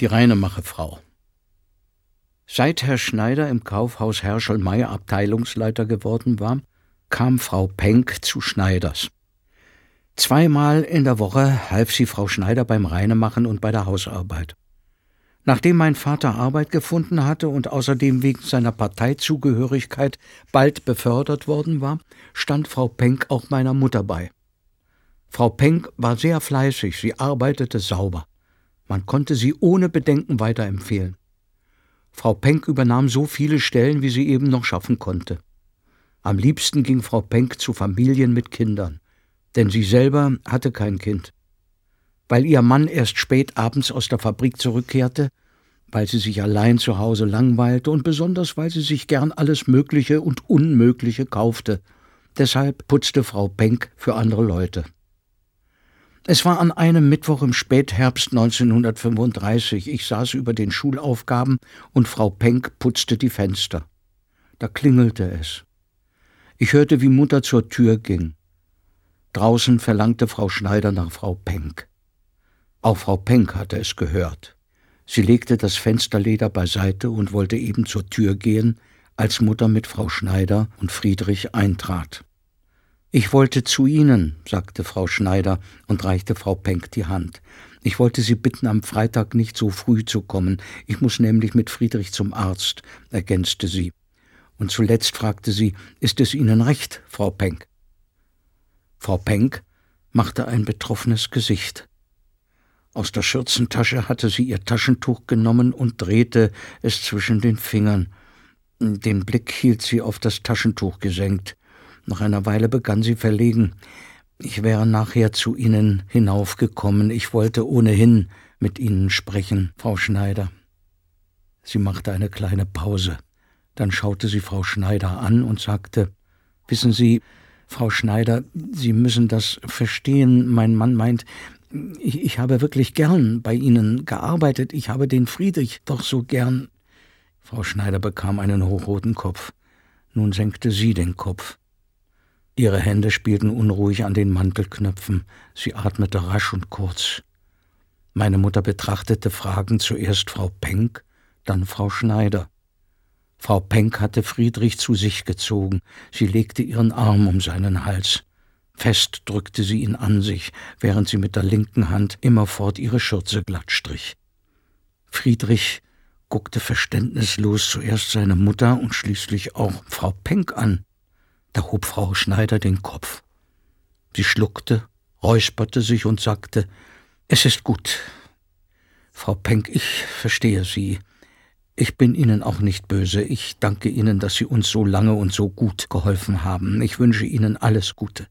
Die Reinemacherfrau. Seit Herr Schneider im Kaufhaus Herschel-Meyer Abteilungsleiter geworden war, kam Frau Penck zu Schneiders. 2-mal in der Woche half sie Frau Schneider beim Reinemachen und bei der Hausarbeit. Nachdem mein Vater Arbeit gefunden hatte und außerdem wegen seiner Parteizugehörigkeit bald befördert worden war, stand Frau Penck auch meiner Mutter bei. Frau Penck war sehr fleißig, sie arbeitete sauber. Man konnte sie ohne Bedenken weiterempfehlen. Frau Penck übernahm so viele Stellen, wie sie eben noch schaffen konnte. Am liebsten ging Frau Penck zu Familien mit Kindern, denn sie selber hatte kein Kind. Weil ihr Mann erst spät abends aus der Fabrik zurückkehrte, weil sie sich allein zu Hause langweilte und besonders, weil sie sich gern alles Mögliche und Unmögliche kaufte. Deshalb putzte Frau Penck für andere Leute. Es war an einem Mittwoch im Spätherbst 1935. Ich saß über den Schulaufgaben und Frau Penck putzte die Fenster. Da klingelte es. Ich hörte, wie Mutter zur Tür ging. Draußen verlangte Frau Schneider nach Frau Penck. Auch Frau Penck hatte es gehört. Sie legte das Fensterleder beiseite und wollte eben zur Tür gehen, als Mutter mit Frau Schneider und Friedrich eintrat. »Ich wollte zu Ihnen«, sagte Frau Schneider und reichte Frau Penck die Hand. »Ich wollte Sie bitten, am Freitag nicht so früh zu kommen. Ich muss nämlich mit Friedrich zum Arzt«, ergänzte sie. Und zuletzt fragte sie, »Ist es Ihnen recht, Frau Penck?« Frau Penck machte ein betroffenes Gesicht. Aus der Schürzentasche hatte sie ihr Taschentuch genommen und drehte es zwischen den Fingern. Den Blick hielt sie auf das Taschentuch gesenkt. Nach einer Weile begann sie verlegen. »Ich wäre nachher zu Ihnen hinaufgekommen. Ich wollte ohnehin mit Ihnen sprechen, Frau Schneider.« Sie machte eine kleine Pause. Dann schaute sie Frau Schneider an und sagte, »Wissen Sie, Frau Schneider, Sie müssen das verstehen. Mein Mann meint, ich habe wirklich gern bei Ihnen gearbeitet. Ich habe den Friedrich doch so gern.« Frau Schneider bekam einen hochroten Kopf. Nun senkte sie den Kopf. Ihre Hände spielten unruhig an den Mantelknöpfen. Sie atmete rasch und kurz. Meine Mutter betrachtete fragend zuerst Frau Penck, dann Frau Schneider. Frau Penck hatte Friedrich zu sich gezogen. Sie legte ihren Arm um seinen Hals. Fest drückte sie ihn an sich, während sie mit der linken Hand immerfort ihre Schürze glatt strich. Friedrich guckte verständnislos zuerst seine Mutter und schließlich auch Frau Penck an. Da hob Frau Schneider den Kopf. Sie schluckte, räusperte sich und sagte, »Es ist gut. Frau Penck, ich verstehe Sie. Ich bin Ihnen auch nicht böse. Ich danke Ihnen, dass Sie uns so lange und so gut geholfen haben. Ich wünsche Ihnen alles Gute.«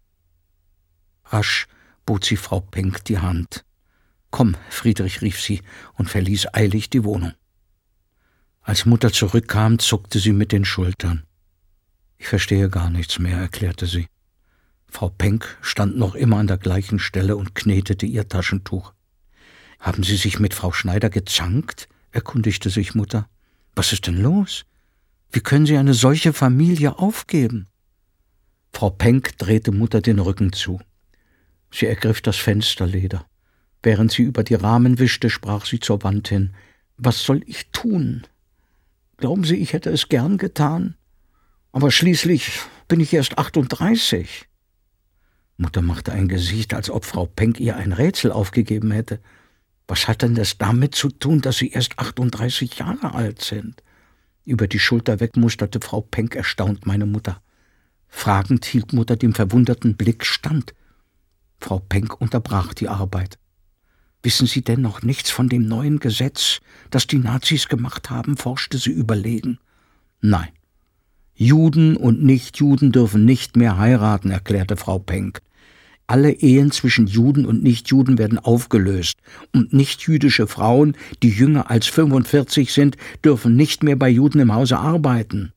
Rasch bot sie Frau Penck die Hand. »Komm, Friedrich«, rief sie und verließ eilig die Wohnung. Als Mutter zurückkam, zuckte sie mit den Schultern. »Ich verstehe gar nichts mehr«, erklärte sie. Frau Penck stand noch immer an der gleichen Stelle und knetete ihr Taschentuch. »Haben Sie sich mit Frau Schneider gezankt?«, erkundigte sich Mutter. »Was ist denn los? Wie können Sie eine solche Familie aufgeben?« Frau Penck drehte Mutter den Rücken zu. Sie ergriff das Fensterleder. Während sie über die Rahmen wischte, sprach sie zur Wand hin. »Was soll ich tun? Glauben Sie, ich hätte es gern getan? Aber schließlich bin ich erst 38. Mutter machte ein Gesicht, als ob Frau Penck ihr ein Rätsel aufgegeben hätte. Was hat denn das damit zu tun, dass Sie erst 38 Jahre alt sind? Über die Schulter weg musterte Frau Penck erstaunt meine Mutter. Fragend hielt Mutter dem verwunderten Blick stand. Frau Penck unterbrach die Arbeit. »Wissen Sie denn noch nichts von dem neuen Gesetz, das die Nazis gemacht haben?«, forschte sie überlegen. »Nein. Juden und Nichtjuden dürfen nicht mehr heiraten«, erklärte Frau Penck. »Alle Ehen zwischen Juden und Nichtjuden werden aufgelöst und nichtjüdische Frauen, die jünger als 45 sind, dürfen nicht mehr bei Juden im Hause arbeiten.«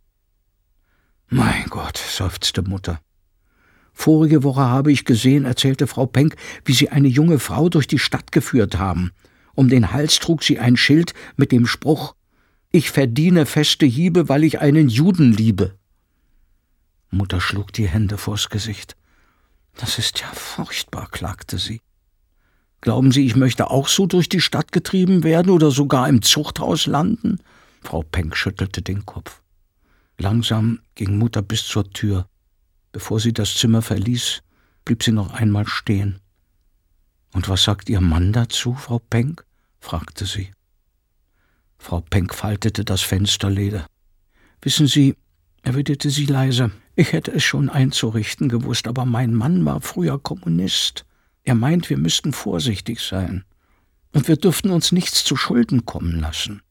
»Mein Gott«, seufzte Mutter. »Vorige Woche habe ich gesehen«, erzählte Frau Penck, »wie Sie eine junge Frau durch die Stadt geführt haben. Um den Hals trug sie ein Schild mit dem Spruch, »Ich verdiene feste Hiebe, weil ich einen Juden liebe.« Mutter schlug die Hände vors Gesicht. »Das ist ja furchtbar«, klagte sie. Glauben Sie, ich möchte auch so durch die Stadt getrieben werden oder sogar im Zuchthaus landen?« Frau Penck schüttelte den Kopf. Langsam ging Mutter bis zur Tür. Bevor sie das Zimmer verließ, blieb sie noch einmal stehen. »Und was sagt Ihr Mann dazu, Frau Penck?« fragte sie. Frau Penck faltete das Fensterleder. »Wissen Sie«, erwiderte sie leise, »ich hätte es schon einzurichten gewusst, aber mein Mann war früher Kommunist. Er meint, wir müssten vorsichtig sein. Und wir dürften uns nichts zu Schulden kommen lassen.